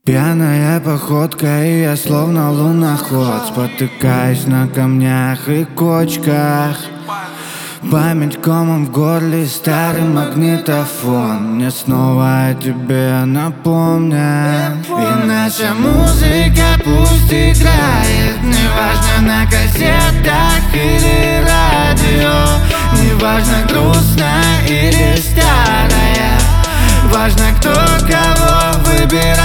Пьяная походка, и я словно луноход, спотыкаюсь на камнях и кочках. Память комом в горле, старый магнитофон мне снова о тебе напомнят. И наша музыка пусть играет, неважно на кассетах или радио, неважно грустная или старая, важно кто кого выбирает.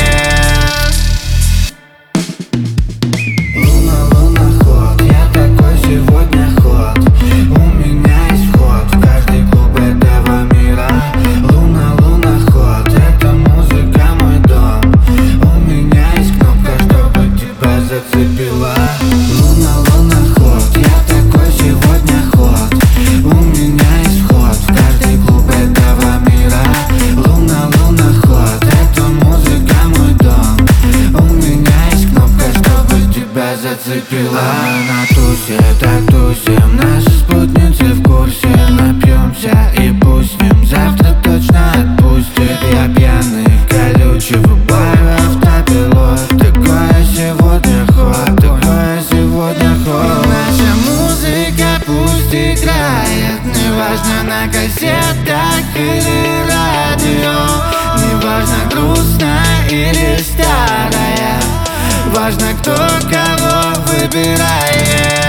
Луноход, я такой сегодня ход. У меня есть вход в каждый клуб этого мира. Луноход, это музыка мой дом. У меня есть кнопка, чтобы тебя зацепила. Луноход, я такой сегодня ход. У меня есть вход в каждый клуб этого мира. Луноход, это музыка мой дом. У меня есть кнопка, чтобы тебя зацепила. На тусе, так тусим, наши спутницы в курсе. Напьемся и пустим, завтра точно отпустит. Я пьяный, колючий, выбаю автопилот. Такое сегодня ход, такое сегодня ход. Наша музыка пусть играет, неважно на кассетах или радио, неважно грустная или старая, важно кто кого выбирает.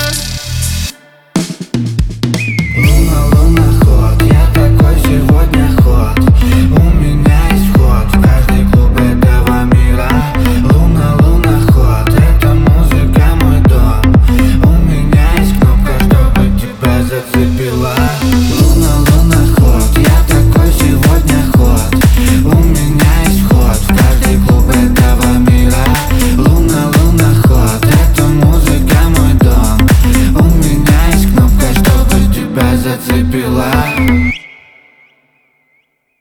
Луноход, я такой сегодня ход. У меня есть вход в каждый клуб этого мира. Луноход, это музыка мой дом. У меня есть кнопка, чтобы тебя зацепила. Луноход, я такой сегодня ход. У меня есть вход в каждый клуб этого мира. Луноход, это музыка мой дом. У меня есть кнопка, чтобы тебя зацепила.